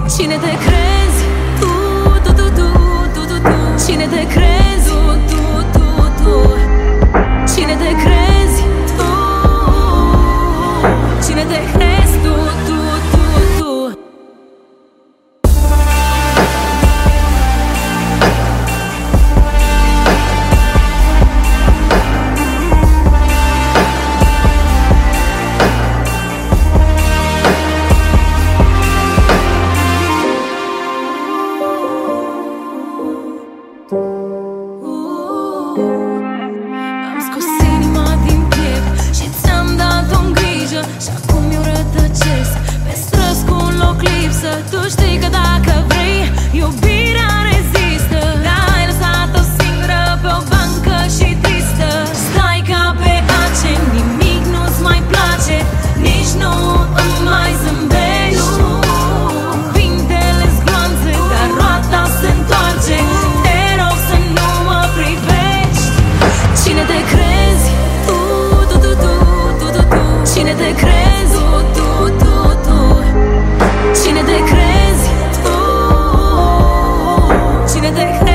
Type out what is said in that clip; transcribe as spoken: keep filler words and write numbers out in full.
Cine te crezi? Tu, tu, tu, tu, tu, tu, tu. Cine te crezi? Tu, tu, tu, tu. Cine te crezi? Tu. Cine te crezi? Tu, tu, tu, tu. Am scos inima din piept și ți-am dat-o în grijă, și acum eu rătăcesc pe străzi cu un loc lipsă. Tu știi că dacă vrei, iubirea rezistă. L-ai lăsat-o singură pe o bancă și tristă. Stai ca pe ace, nimic nu-ți mai place, nici nu îmi mai zâmbești. Cuvintele-s gloanțe, dar roata se întoarce. Te rog să nu mă privești. Cine te crezi? Tu, tu, tu, tu, tu, tu, tu. Cine te crezi? Tu, tu, tu, tu. Cine te crezi? Tu. Cine te crezi?